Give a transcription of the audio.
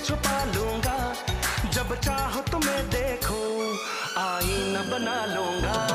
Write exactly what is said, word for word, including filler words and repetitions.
छुपा लूंगा, जब चाहो तुम्हें देखो आईना बना लूंगा।